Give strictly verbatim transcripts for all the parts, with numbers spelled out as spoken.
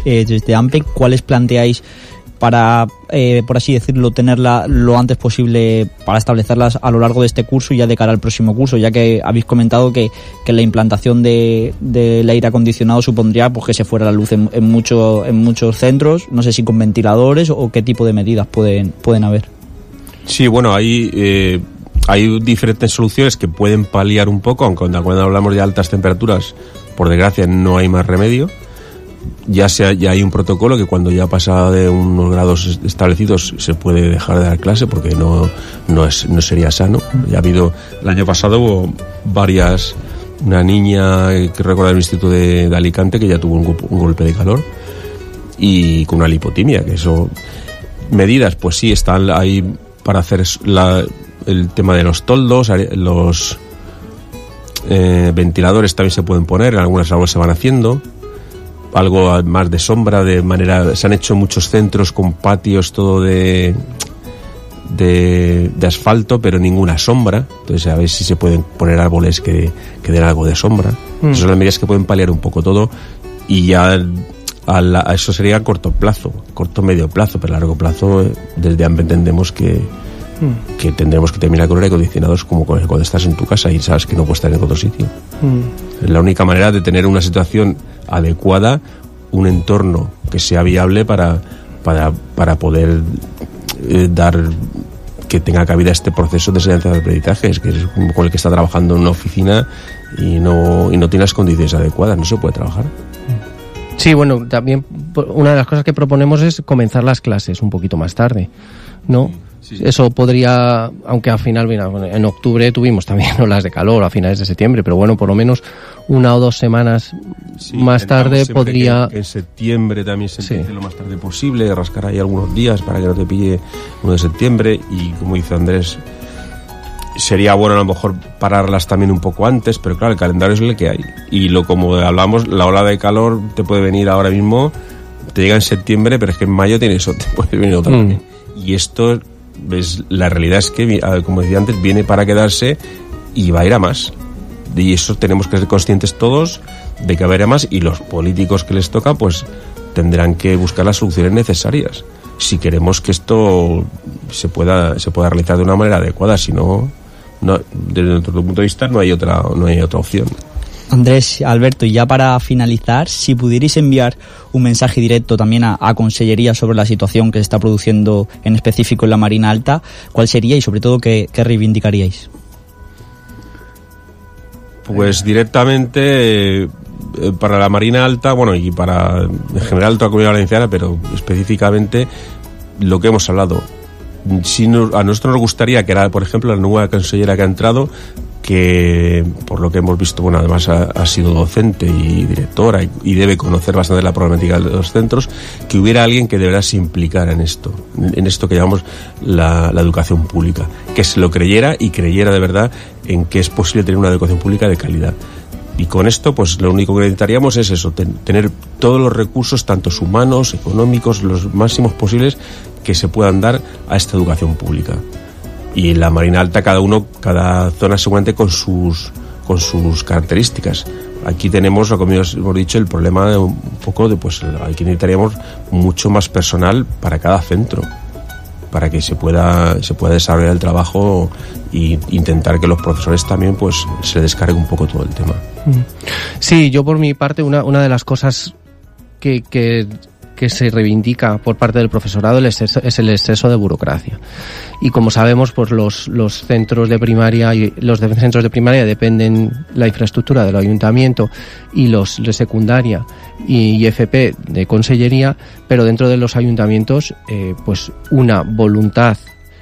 eh, desde AMPE, ¿cuáles planteáis para, eh, por así decirlo, tenerla lo antes posible para establecerlas a lo largo de este curso y ya de cara al próximo curso? Ya que habéis comentado que, que la implantación de del aire acondicionado supondría pues que se fuera la luz en, en, mucho, en muchos centros, no sé si con ventiladores o qué tipo de medidas pueden, pueden haber. Sí, bueno, hay, eh, hay diferentes soluciones que pueden paliar un poco, aunque cuando hablamos de altas temperaturas, por desgracia no hay más remedio. Ya, sea, ya hay un protocolo que cuando ya pasa de unos grados establecidos se puede dejar de dar clase porque no, no, es, no sería sano. Ya ha habido, el año pasado hubo varias, una niña que recuerda del Instituto de, de Alicante que ya tuvo un, un golpe de calor y con una lipotimia, que eso, medidas pues sí están ahí para hacer la, el tema de los toldos, los eh, ventiladores también se pueden poner, en algunas aulas se van haciendo. Algo más de sombra, de manera, se han hecho muchos centros con patios todo de de, de asfalto, pero ninguna sombra. Entonces a ver si se pueden poner árboles que, que den algo de sombra. Mm. Esas son las medidas que pueden paliar un poco todo y ya a, la, a eso sería a corto plazo, corto medio plazo, pero a largo plazo desde AMPE entendemos que mm. que tendremos que terminar con aire acondicionados como cuando estás en tu casa y sabes que no puedes estar en otro sitio. Mm. Es la única manera de tener una situación adecuada, un entorno que sea viable para para para poder eh, dar que tenga cabida este proceso de enseñanza de aprendizaje, que es con el que está trabajando en una oficina y no y no tiene las condiciones adecuadas, no se puede trabajar. Sí, bueno, también una de las cosas que proponemos es comenzar las clases un poquito más tarde, ¿no? Sí, sí. Eso podría, aunque al final, mira, en octubre tuvimos también olas de calor a finales de septiembre, pero bueno, por lo menos una o dos semanas sí, más tarde podría... Que en septiembre también se empiece sí. lo más tarde posible, rascar ahí algunos días para que no te pille uno de septiembre y, como dice Andrés, sería bueno a lo mejor pararlas también un poco antes, pero claro, el calendario es el que hay. Y lo como hablamos, la ola de calor te puede venir ahora mismo, te llega en septiembre, pero es que en mayo tienes otra, te puede venir otra. Mm. Y esto... ¿Ves? La realidad es que, como decía antes, viene para quedarse y va a ir a más. Y eso tenemos que ser conscientes todos de que va a ir a más y los políticos que les toca pues tendrán que buscar las soluciones necesarias si queremos que esto se pueda se pueda realizar de una manera adecuada. Si no, no desde nuestro punto de vista no hay otra no hay otra opción. Andrés, Alberto, y ya para finalizar, si pudierais enviar un mensaje directo también a, a Consellería sobre la situación que se está produciendo en específico en la Marina Alta, ¿cuál sería y sobre todo qué, qué reivindicaríais? Pues directamente eh, para la Marina Alta, bueno, y para en general toda la Comunidad Valenciana, pero específicamente lo que hemos hablado. Si no, a nosotros nos gustaría que era, por ejemplo, la nueva consellera que ha entrado, que por lo que hemos visto, bueno, además ha, ha sido docente y directora y, y debe conocer bastante la problemática de los centros, que hubiera alguien que de verdad se implicara en esto, en esto que llamamos la, la educación pública, que se lo creyera y creyera de verdad en que es posible tener una educación pública de calidad. Y con esto, pues lo único que necesitaríamos es eso, ten, tener todos los recursos, tanto humanos, económicos, los máximos posibles, que se puedan dar a esta educación pública. Y la Marina Alta, cada uno, cada zona seguramente con sus con sus características. Aquí tenemos, como hemos dicho, el problema de un poco de, pues aquí necesitaríamos mucho más personal para cada centro, para que se pueda se pueda desarrollar el trabajo e intentar que los profesores también pues se descarguen un poco todo el tema. Sí, yo por mi parte, una una de las cosas que que que se reivindica por parte del profesorado el exceso, es el exceso de burocracia. Y como sabemos, pues los los centros de primaria y los de centros de primaria dependen la infraestructura del ayuntamiento y los de secundaria y I F P de consellería, pero dentro de los ayuntamientos eh, pues una voluntad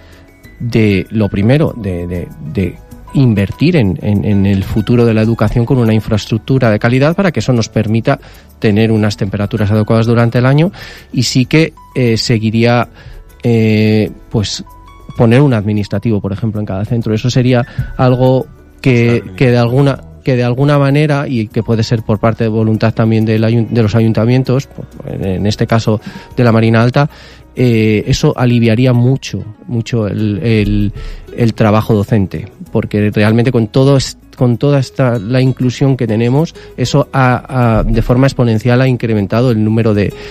de lo primero de de, de invertir en, en, en el futuro de la educación con una infraestructura de calidad para que eso nos permita tener unas temperaturas adecuadas durante el año y sí que eh, seguiría eh, pues poner un administrativo, por ejemplo, en cada centro. Eso sería algo que, que de alguna que de alguna manera, y que puede ser por parte de voluntad también del, de los ayuntamientos, en este caso de la Marina Alta, eh, eso aliviaría mucho, mucho el, el, el trabajo docente, porque realmente con todo con toda esta la inclusión que tenemos, eso ha, ha, de forma exponencial ha incrementado el número de,